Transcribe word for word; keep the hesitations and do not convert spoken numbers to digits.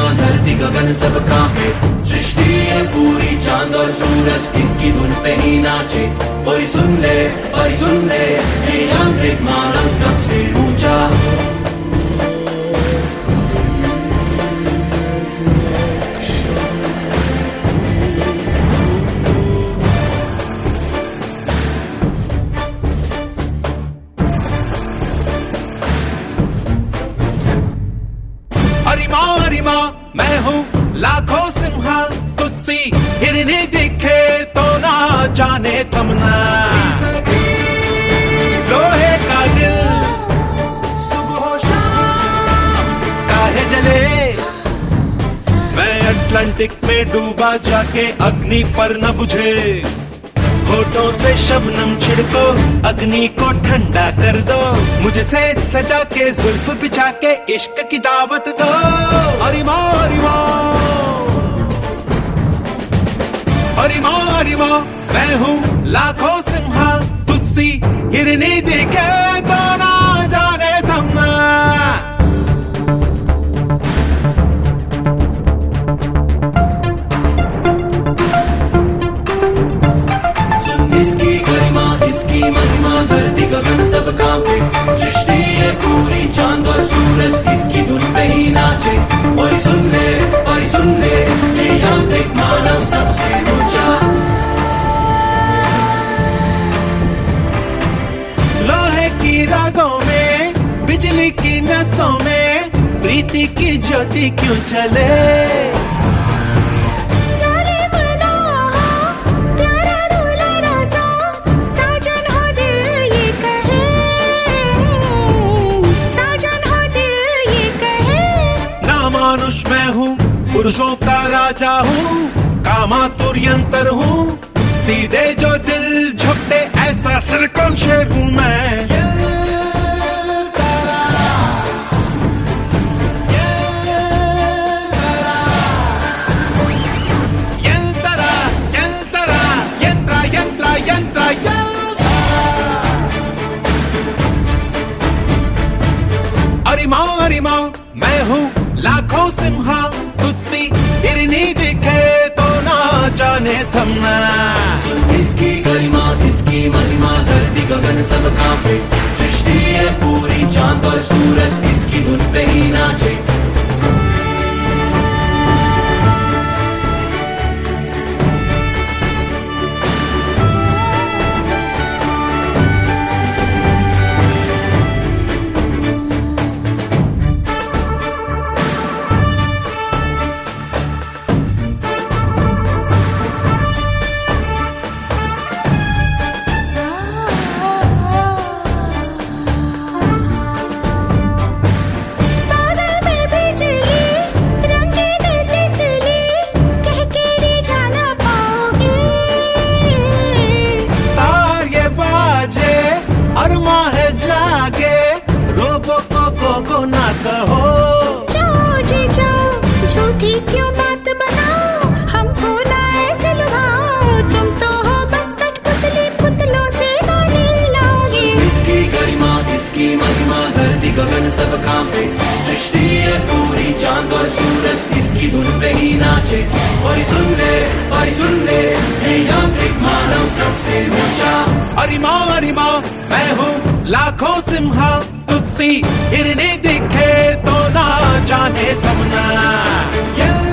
धरती गगन सब कांपे, सृष्टि है पूरी चांद और सूरज इसकी धुन पे ही नाचे। और सुन ले और सुन ले ये यांत्रिक मानव सबसे ऊंचा। अरिमा अरिमा मैं हूँ लाखों सिम्हा, तुझसी हिरनी दिखे तो ना जाने तमना। लोहे का दिल सुबह शाम काहे जले, मैं अटलांटिक में डूबा जाके अग्नि पर न बुझे। होठों से शबनम छिड़को, अग्नि को ठंडा कर दो, मुझे सेज सजा के जुल्फ बिछा के इश्क की दावत दो। अरिमा अरिमा अरिमा अरिमा मैं हूँ लाखों सिम्हा, तुझसी हिरनी दिखे तो ना जाने थमना। इसकी गरिमा इसकी महिमा धरती गगन सब कांपे, सृष्टि है पूरी चांद और सूरज इसकी धुन पे ही नाचे। और सुन ले और सुन ले ये यांत्रिक मानव सबसे ऊंचा। लोहे की रागों में बिजली की नसों में प्रीति की ज्योति क्यों चले। मानुष मैं हूँ, पुरुषों का राजा हूँ, कामातुर यंत्र हूँ, सीधे जो दिल झपटे ऐसा सिलिकॉन शेर हूँ मैं। यंत्रा यंत्रा यंत्रा यंत्रा यंत्रा यंत्रा। अरिमा अरिमा मैं हूँ लाखों सिम्हा, तुझसी हिरनी दिखे तो ना जाने थमना। इसकी गरिमा इसकी महिमा धरती गगन सब कांपे, सृष्टि है पूरी चांद और सूरज इसकी धुन पे ही नाचे। झूठी क्यों बात बनाओ, हमको ना ऐसे लुभाओ, तुम तो हो बस कठपुतली, पुतलों से गाने लाओगे। इसकी गरिमा इसकी महिमा धरती गगन सब कांपे, सृष्टि है पूरी चांद और सूरज इसकी धुन पे ही नाचे। और सुन ले और सुन ले ये यांत्रिक मानव सबसे ऊंचा। अरिमा अरिमा मैं हूँ लाखों सिम्हा, तुझसी हिरनी दिखे तो ना जाने थमना।